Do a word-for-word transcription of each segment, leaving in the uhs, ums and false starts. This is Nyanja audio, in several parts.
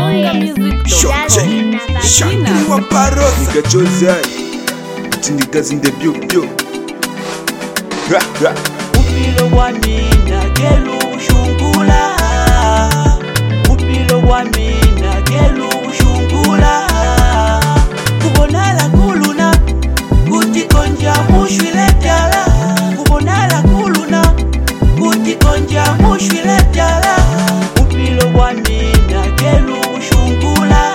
Bunga Music Shokje, Shakiri wa Paros Nikachozai, tindikazinde byo byo. Ha ha. Upilo wa mina gelu shungula. Upilo wa mina gelu shungula. Kubonala kuluna, kutikonja mushwile jala. Kubonala kuluna, kutikonja mushwile jala. Upilo wa mina gelu shungula.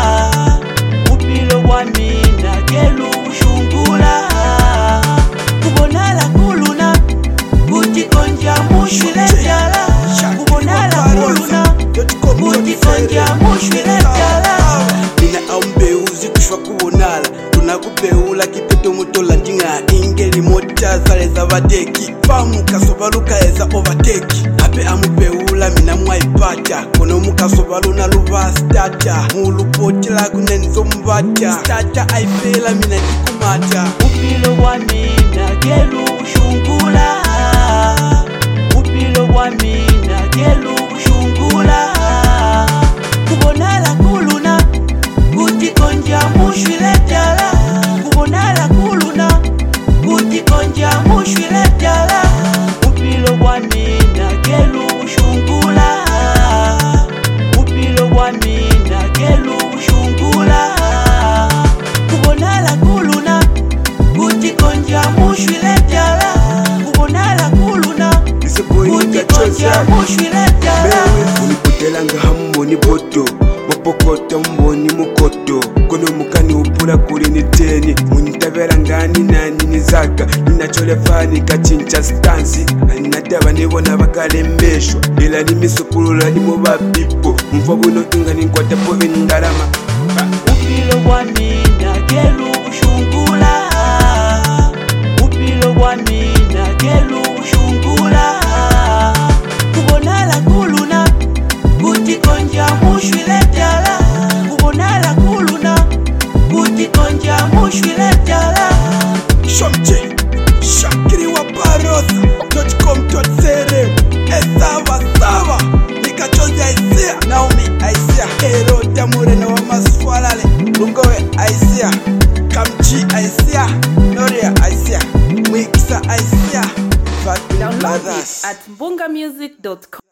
Upilo wa mina gelu shungula. Kubonala kuluna, kutikonja mushwile jala. Kubonala kuluna, kutikonja mushwile jala. Nina aumbeuzi kushwa kubonala. Tunakupeula kipeto mutola njinga ingeli mota zale za vadeki. Famu kasobaluka eza overtake. Ape amupeula mina mwaipata. Kono mukasobaluna luva stata. Mulupotela kunenzo mbata. Stata aipela mina jikumata. Upilo wa mina gelu shungula. Upilo wa mina gelu shungula. Kubonala kuluna, kutikonja mushwile jala. Kubonala kuluna, kutikonja mushwile jala. Upilo wa mina gelu shungula. Upilo wa mina gelu shungula. Kubonala kuluna, kutikonja mushwile jala. Kubonala kuluna, kutikonja mushwile jala. Unipotela nga hammoni boto mopokota mboni mukoto kono mukani upula kuli ni teni muntabera ngani nani nizaka ninacholefani kachincha stansi ninataba nibona bakalembeshwa ila nimisukulula ni mubapipo mva buno inga ninkwatapo endalama. Upilo wa mina gelu shungula. Upilo wa mina gelu shungula. Kubonala kuluna, kutikonja mushwile jala. Kubonala kuluna, kutikonja mushwile jala. Shokje, Shakiri wa Paros dot com dot cr. Esawa sawa Nikachozi Aisia Naomi Aisia Hero Tamurena wa Maswalale Lungowe Aisia Kamchi Aisia Noria Aisia Mwikisa Aisia Fatima Download Brothers it at bunga music dot com.